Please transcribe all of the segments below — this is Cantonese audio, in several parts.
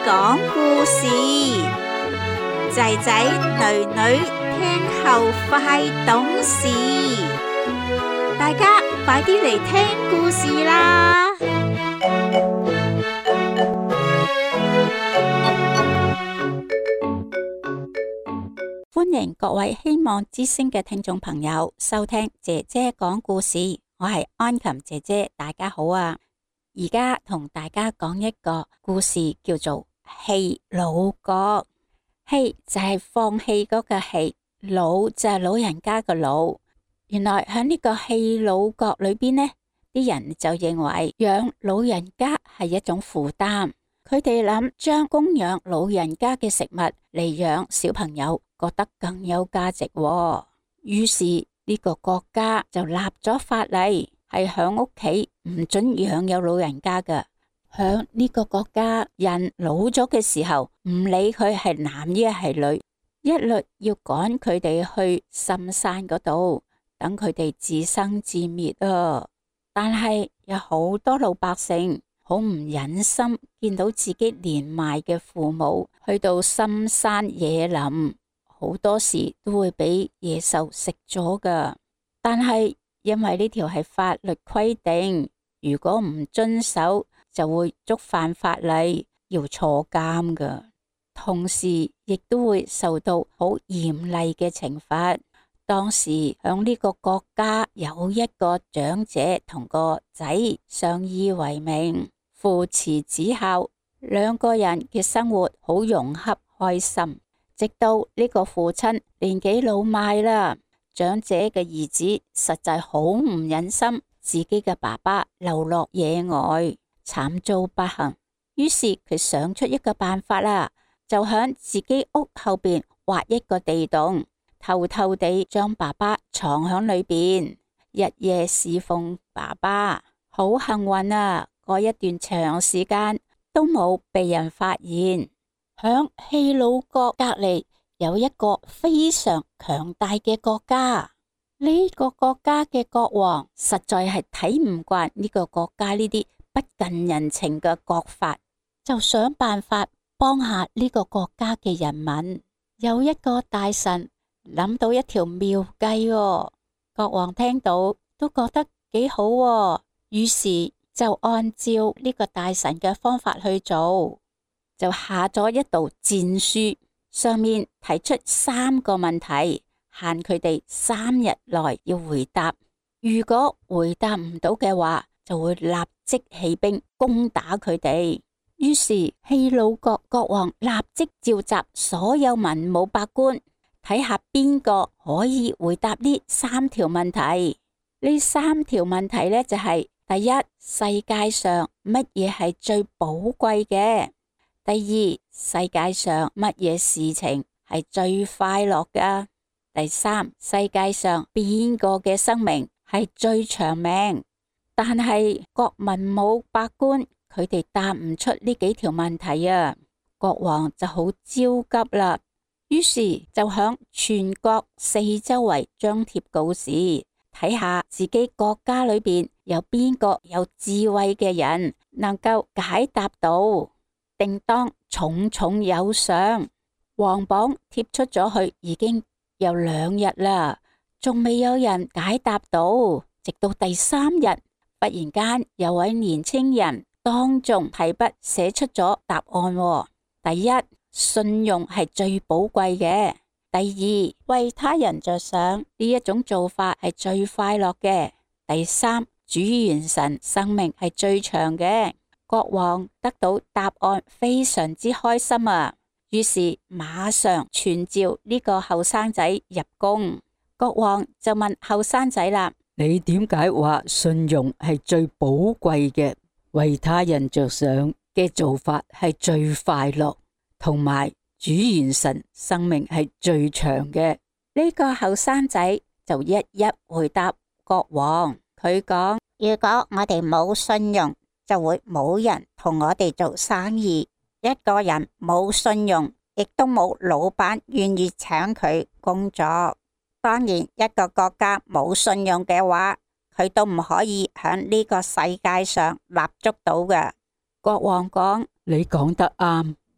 講故事，仔仔女女聽後快懂事，大家快啲嚟聽故事啦！歡迎各位希望之聲嘅聽眾朋友收聽姐姐講故事，我係安琴姐姐，大家好啊！而家同大家講一個故事，叫做棄老角。棄就係放棄嗰個棄，老就係老人家個老。原來喺呢個棄老角裏邊呢，啲人就認為養老人家係一種負擔，佢哋諗將供養老人家嘅食物嚟養小朋友，覺得更有價值喎。於是呢個國家就立咗法例，係響屋企唔准養有老人家嘅。響呢個國家，人老咗嘅時候，唔理佢係男抑係女，一律要趕佢哋去深山嗰度，等佢哋自生自滅啊！但係有好多老百姓好唔忍心見到自己年邁嘅父母去到深山野林，好多時都會俾野獸食咗㗎。但係因為呢條係法律規定，如果唔遵守就會觸犯法例，要坐監㗎，同時亦都會受到好嚴厲嘅懲罰。當時響呢個國家有一個長者同個仔相依為命，父慈子孝，兩個人嘅生活好融洽開心。直到呢個父親年紀老邁啦，長者嘅兒子實在好唔忍心自己嘅爸爸流落野外，慘遭不幸。於是佢想出一個辦法啦，就響自己屋後邊挖一個地洞，偷偷地將爸爸藏響裏邊，日夜侍奉爸爸。好幸運啊，過一段長時間都冇被人發現。響棄老角隔籬有一個非常強大嘅國家，呢個國家嘅國王實在係睇唔慣呢個國家呢啲不近人情嘅國法，就想辦法幫下呢個國家嘅人民。有一個大臣諗到一條妙計喎，國王聽到都覺得幾好喎，於是就按照呢個大臣嘅方法去做，就下咗一道戰書，上面提出3個問題，限佢哋3日內要回答。如果回答唔到嘅話，就會立即起兵攻打佢哋。於是棄老角國王立即召集所有文武百官，睇下邊個可以回答呢3條問題。呢3條問題呢，就係：第一，世界上乜嘢係最寶貴嘅？第二，世界上乜嘢事情係最快樂㗎？第三，世界上邊個嘅生命係最長命？但係各文武百官佢哋答唔出呢幾條問題啊，國王就好焦急啦。於是就響全國四周圍張貼告示，睇下自己國家裏邊有邊個有智慧嘅人能夠解答到。定當重重有賞，皇榜貼出咗去已經有2日啦，仲未有人解答到。直到第3日，忽然間有位年輕人當眾提筆寫出咗答案喎。第一，信用係最寶貴嘅；第二，為他人着想呢一種做法係最快樂嘅；第三，主元神生命係最長嘅。國王得到答案非常之開心啊，於是馬上傳召呢個後生仔入宮。國王就問後生仔啦： 你點解話信用係最寶貴嘅，為他人着想嘅做法係最快樂，同埋主元神生命係最長嘅？ 呢個後生仔就一一回答國王，佢講：如果我哋冇信用，就會冇人同我哋做生意。一個人冇信用，亦都冇老闆願意請佢工作。當然，一個國家冇信用嘅話，佢都唔可以喺呢個世界上立足到嘅。國王講： 你講得啱，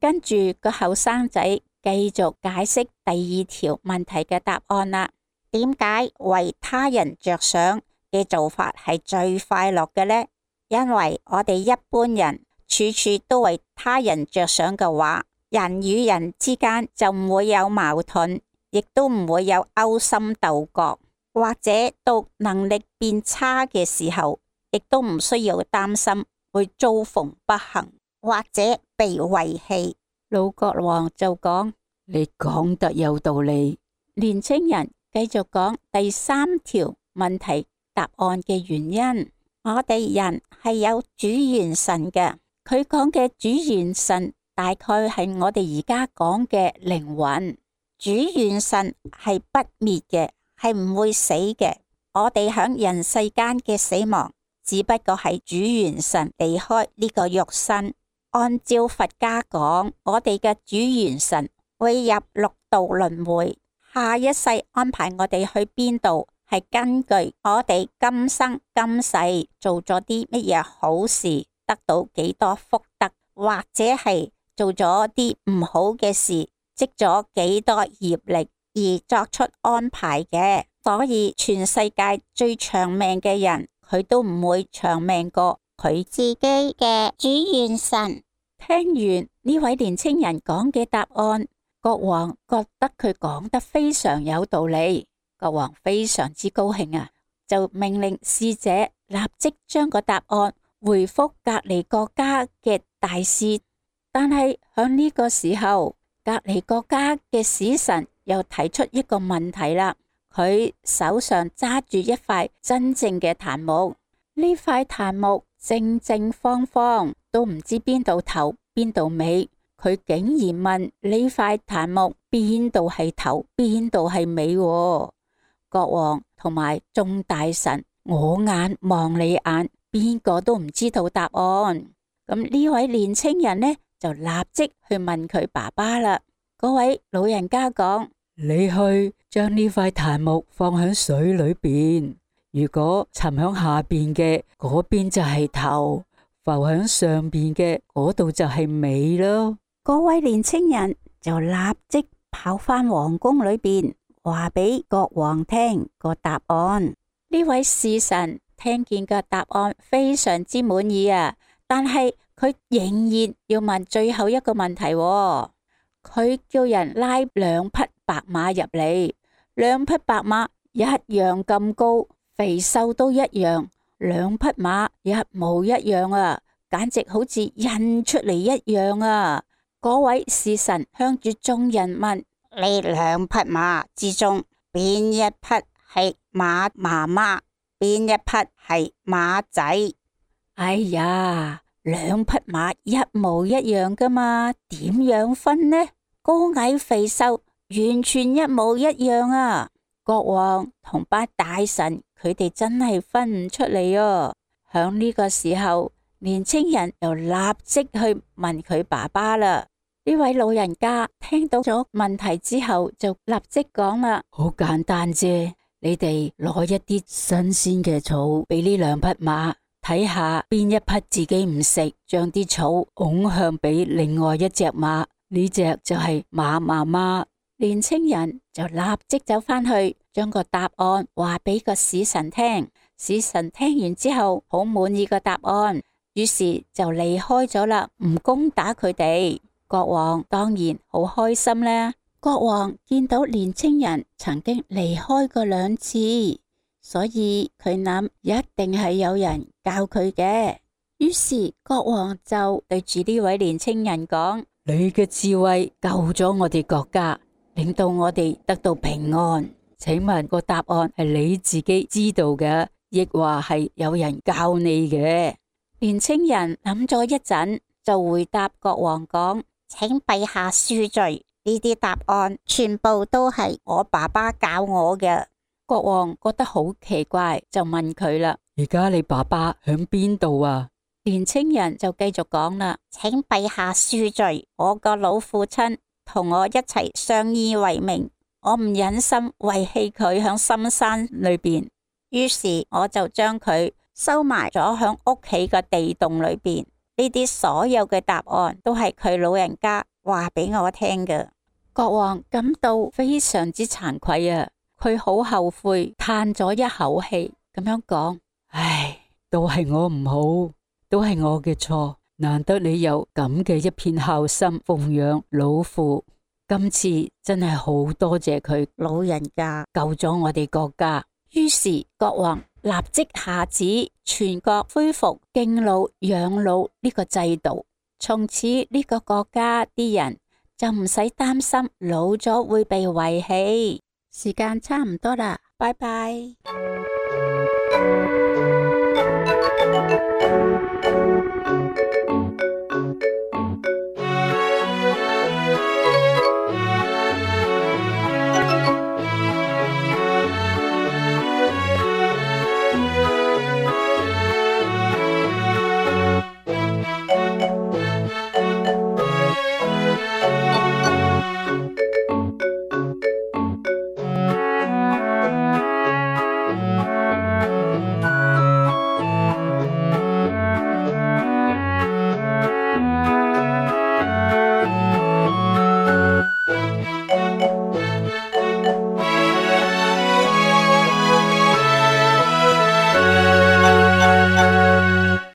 跟住個後生仔繼續解釋第二條問題嘅答案啦。點解為他人着想嘅做法係最快樂嘅呢？因為我哋一般人處處都為他人着想嘅話，人與人之間就唔會有矛盾，亦都唔會有勾心鬥角，或者到能力變差嘅時候，亦都唔需要擔心會遭逢不幸或者被遺棄。老國王就講： 你講得有道理。 年青人繼續講第三條問題答案嘅原因。我哋人係有主元神嘅，佢講嘅主元神大概係我哋而家講嘅靈魂。主元神係不滅嘅，係唔會死嘅。我哋響人世間嘅死亡，只不過係主元神離開呢個肉身。按照佛家講，我哋嘅主元神會入六道輪迴，下一世安排我哋去邊度，係根據我哋今生今世做咗啲乜嘢好事，得到幾多福德，或者係做咗啲唔好嘅事，積咗幾多業力而作出安排嘅。所以全世界最長命嘅人，佢都唔會長命過佢自己嘅主元神。聽完呢位年青人講嘅答案，國王覺得佢講得非常有道理。國王非常之高興啊，就命令使者立即將個答案回覆隔離國家嘅大使。但係響呢個時候，隔離國家嘅使臣又提出一個問題啦。佢手上揸住一塊真正嘅檀木，呢塊檀木正正方方，都唔知邊度頭邊度尾。佢竟然問呢塊檀木邊度係頭邊度係尾喎。國王同埋眾大臣，我眼望你眼，邊個都唔知道答案。咁呢位年青人呢，就立即去問佢爸爸啦。嗰位老人家講： 你去將呢塊檀木放喺水裏邊，如果沉響下邊嘅嗰邊就係頭，浮響上邊嘅嗰度就係尾咯。 嗰位年青人就立即跑返皇宮裏邊，話俾國王聽個答案。呢位侍臣聽見個答案非常之滿意啊，但係佢仍然要問最後一個問題喎。佢叫人拉兩匹白馬入嚟，兩匹白馬一樣咁高，肥瘦都一樣，兩匹馬一模一樣啊，簡直好似印出嚟一樣啊！嗰位侍臣向住眾人問：呢兩匹馬之中，邊一匹係馬媽媽，邊一匹係馬仔？哎呀，兩匹馬一模一樣噶嘛，點樣分呢？高矮肥瘦完全一模一樣啊！國王同班大臣佢哋真係分唔出嚟哦。響呢個時候，年青人又立即去問佢爸爸啦。呢位老人家聽到咗問題之後，就立即講啦： 好簡單啫，你哋攞一啲新鮮嘅草俾呢兩匹馬，睇下邊一匹自己唔食，將啲草拱向俾另外一隻馬。呢隻就係馬媽媽。 年青人就立即走返去，將個答案話俾個使臣聽。使臣聽完之後，好滿意個答案，於是就離開咗啦，唔攻打佢哋。國王當然好開心啦。國王見到年青人曾經離開過2次，所以佢諗一定係有人教佢嘅。於是國王就對住呢位年青人講： 你嘅智慧救咗我哋國家，令到我哋得到平安。請問個答案係你自己知道嘅，亦話係有人教你嘅？ 年青人諗咗一陣，就回答國王講：請陛下恕罪，呢啲答案全部都係我爸爸教我嘅。國王覺得好奇怪，就問佢啦： 而家你爸爸響邊度啊？ 年青人就繼續講啦：請陛下恕罪，我個老父親同我一齊相依為命，我唔忍心遺棄佢響深山裏邊，於是我就將佢收埋咗響屋企嘅地洞裏邊。呢啲所有嘅答案都係佢老人家話俾我聽嘅。國王感到非常之慚愧啊，佢好後悔，嘆咗一口氣咁樣講： 唉，都係我唔好，都係我嘅錯。難得你有咁嘅一片孝心奉養老父，今次真係好多謝佢老人家救咗我哋國家。 於是國王立即下旨全國恢復敬老養老呢個制度，從此呢個國家啲人就唔使擔心老咗會被遺棄。時間差唔多啦，拜拜。